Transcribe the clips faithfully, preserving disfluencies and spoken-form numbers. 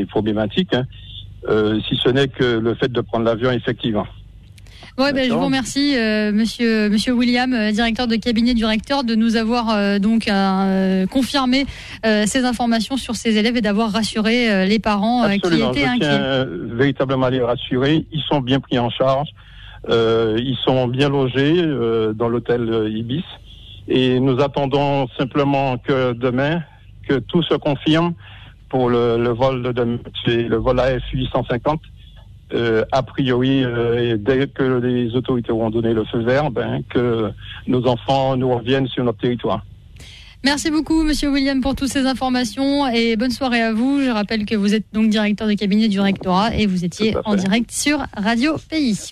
problématique, hein, euh, si ce n'est que le fait de prendre l'avion, effectivement. Ouais, ben, je vous remercie, euh, monsieur, monsieur William, euh, directeur de cabinet du recteur, de nous avoir euh, donc euh, confirmé euh, ces informations sur ces élèves et d'avoir rassuré euh, les parents euh, qui étaient je inquiets. tiens euh, véritablement à les rassurer. Ils sont bien pris en charge. Euh, ils sont bien logés euh, dans l'hôtel euh, Ibis. Et nous attendons simplement que demain, que tout se confirme pour le, le vol de demain. C'est le vol A F huit cent cinquante. Euh, a priori, euh, dès que les autorités auront donné le feu vert, ben, que nos enfants nous reviennent sur notre territoire. Merci beaucoup, monsieur William, pour toutes ces informations et bonne soirée à vous. Je rappelle que vous êtes donc directeur de cabinet du rectorat et vous étiez en direct sur Radio Pays.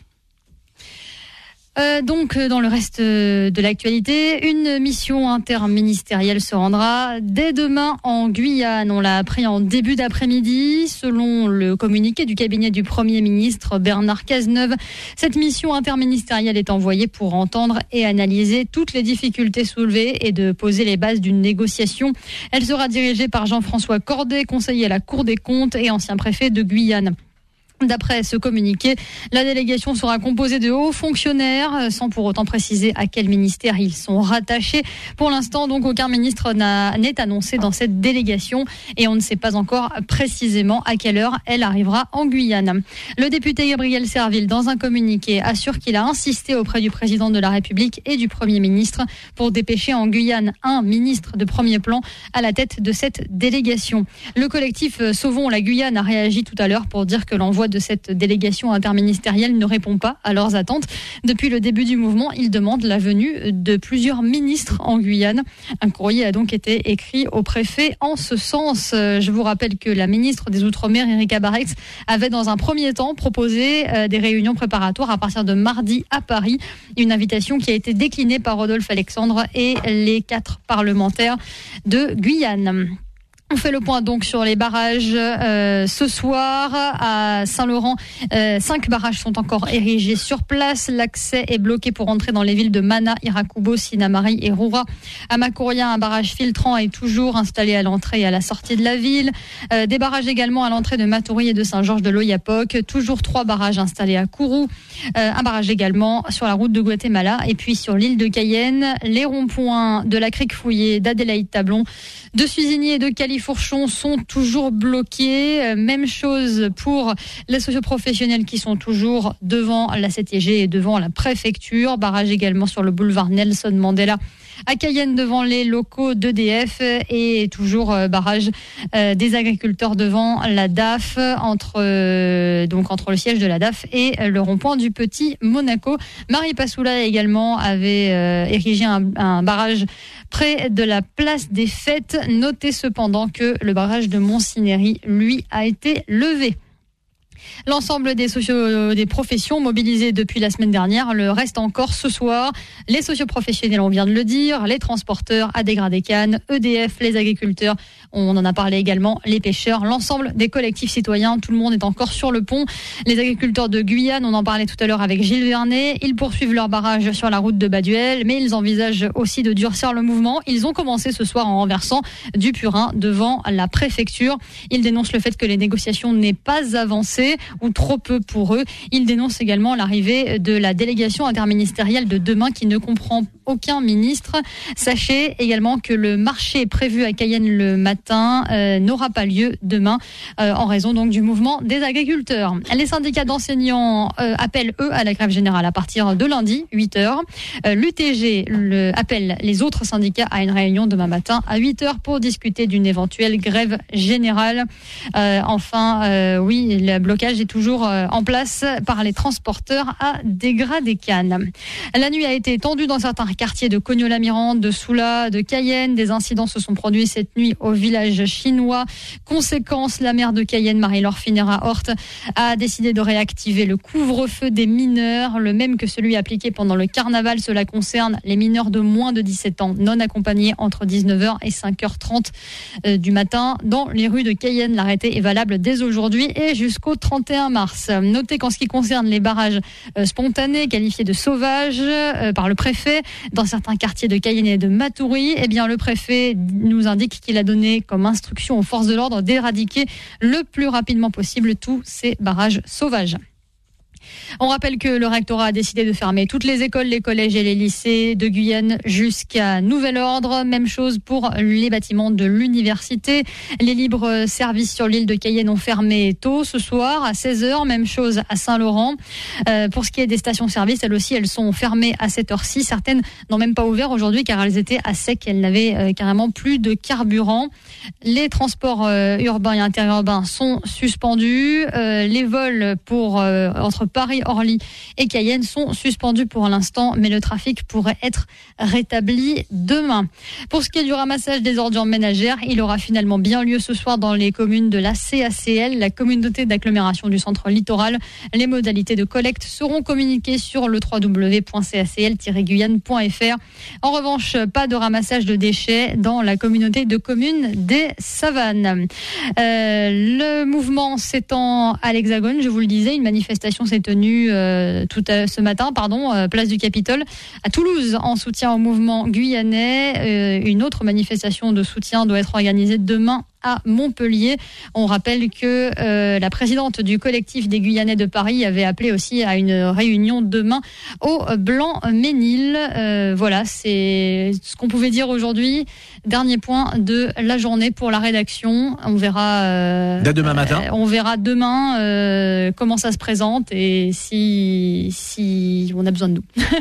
Euh, donc, dans le reste de l'actualité, une mission interministérielle se rendra dès demain en Guyane. On l'a appris en début d'après-midi. Selon le communiqué du cabinet du Premier ministre Bernard Cazeneuve, cette mission interministérielle est envoyée pour entendre et analyser toutes les difficultés soulevées et de poser les bases d'une négociation. Elle sera dirigée par Jean-François Cordet, conseiller à la Cour des comptes et ancien préfet de Guyane. D'après ce communiqué, la délégation sera composée de hauts fonctionnaires, sans pour autant préciser à quel ministère ils sont rattachés. Pour l'instant, donc, aucun ministre n'a, n'est annoncé dans cette délégation et on ne sait pas encore précisément à quelle heure elle arrivera en Guyane. Le député Gabriel Serville, dans un communiqué, assure qu'il a insisté auprès du président de la République et du Premier ministre pour dépêcher en Guyane un ministre de premier plan à la tête de cette délégation. Le collectif Sauvons la Guyane a réagi tout à l'heure pour dire que l'envoi de cette délégation interministérielle ne répond pas à leurs attentes. Depuis le début du mouvement, ils demandent la venue de plusieurs ministres en Guyane. Un courrier a donc été écrit au préfet en ce sens. Je vous rappelle que la ministre des Outre-mer, Erika Barrex, avait dans un premier temps proposé des réunions préparatoires à partir de mardi à Paris. Une invitation qui a été déclinée par Rodolphe Alexandre et les quatre parlementaires de Guyane. On fait le point donc sur les barrages euh, ce soir à Saint-Laurent. Euh, cinq barrages sont encore érigés sur place. L'accès est bloqué pour entrer dans les villes de Mana, Irakubo, Sinamari et Roura. À Makouria, un barrage filtrant est toujours installé à l'entrée et à la sortie de la ville. Euh, des barrages également à l'entrée de Matoury et de Saint-Georges de l'Oyapock. Toujours trois barrages installés à Kourou. Euh, un barrage également sur la route de Guatemala. Et puis sur l'île de Cayenne, les ronds-points de la Crique Fouillée, d'Adélaïde-Tablon, de Susigny et de Califourchon sont toujours bloqués. Même chose pour les socioprofessionnels qui sont toujours devant la C T G et devant la préfecture. Barrage également sur le boulevard Nelson Mandela à Cayenne devant les locaux d'E D F et toujours euh, barrage euh, des agriculteurs devant la D A F entre euh, donc entre le siège de la D A F et le rond-point du Petit Monaco. Marie Passoula également avait euh, érigé un, un barrage près de la place des Fêtes. Notez cependant que le barrage de Montsinéry, lui, a été levé. L'ensemble des, socio- des professions mobilisées depuis la semaine dernière le reste encore ce soir. Les socioprofessionnels, on vient de le dire, les transporteurs, A D G R A des Cannes, E D F, les agriculteurs, on en a parlé également, les pêcheurs, l'ensemble des collectifs citoyens, tout le monde est encore sur le pont. Les agriculteurs de Guyane, on en parlait tout à l'heure avec Gilles Vernet, ils poursuivent leur barrage sur la route de Baduel, mais ils envisagent aussi de durcir le mouvement. Ils ont commencé ce soir en renversant du purin devant la préfecture. Ils dénoncent le fait que les négociations n'aient pas avancé ou trop peu pour eux. Ils dénoncent également l'arrivée de la délégation interministérielle de demain qui ne comprend aucun ministre. Sachez également que le marché prévu à Cayenne le matin euh, n'aura pas lieu demain euh, en raison donc du mouvement des agriculteurs. Les syndicats d'enseignants euh, appellent eux à la grève générale à partir de lundi, huit heures. Euh, L'U T G le, appelle les autres syndicats à une réunion demain matin à huit heures pour discuter d'une éventuelle grève générale. Euh, enfin, euh, oui, le blocage est toujours euh, en place par les transporteurs à D G R A des Cannes. La nuit a été tendue dans certains quartiers de Cognola-Mirande, de Soula, de Cayenne. Des incidents se sont produits cette nuit au village chinois. Conséquence, la maire de Cayenne, Marie-Laure Finera-Hort, a décidé de réactiver le couvre-feu des mineurs, le même que celui appliqué pendant le carnaval. Cela concerne les mineurs de moins de dix-sept ans, non accompagnés entre dix-neuf heures et cinq heures trente du matin dans les rues de Cayenne. L'arrêté est valable dès aujourd'hui et jusqu'au trente et un mars. Notez qu'en ce qui concerne les barrages euh, spontanés qualifiés de sauvages euh, par le préfet dans certains quartiers de Cayenne et de Matoury, eh bien le préfet nous indique qu'il a donné comme instruction aux forces de l'ordre d'éradiquer le plus rapidement possible tous ces barrages sauvages. On rappelle que le rectorat a décidé de fermer toutes les écoles, les collèges et les lycées de Guyane jusqu'à nouvel ordre. Même chose pour les bâtiments de l'université. Les libres services sur l'île de Cayenne ont fermé tôt ce soir à seize heures. Même chose à Saint-Laurent. Euh, pour ce qui est des stations-service, elles aussi, elles sont fermées à cette heure-ci. Certaines n'ont même pas ouvert aujourd'hui car elles étaient à sec. Elles n'avaient euh, carrément plus de carburant. Les transports euh, urbains et interurbains sont suspendus. Euh, les vols pour euh, entre Paris, Orly et Cayenne sont suspendus pour l'instant, mais le trafic pourrait être rétabli demain. Pour ce qui est du ramassage des ordures ménagères, il aura finalement bien lieu ce soir dans les communes de la C A C L, la communauté d'agglomération du centre littoral. Les modalités de collecte seront communiquées sur le w w w point c a c l tiret guyane point f r. En revanche, pas de ramassage de déchets dans la communauté de communes des Savanes. Euh, le mouvement s'étend à l'Hexagone, je vous le disais, une manifestation s'est tenue euh, tout à, ce matin, pardon, euh, place du Capitole, à Toulouse, en soutien au mouvement guyanais. Euh, une autre manifestation de soutien doit être organisée demain à Montpellier. On rappelle que euh, la présidente du collectif des Guyanais de Paris avait appelé aussi à une réunion demain au Blanc-Ménil. Euh, voilà, c'est ce qu'on pouvait dire aujourd'hui. Dernier point de la journée pour la rédaction. On verra. Euh, Dès demain matin. Euh, on verra demain euh, comment ça se présente et si si on a besoin de nous.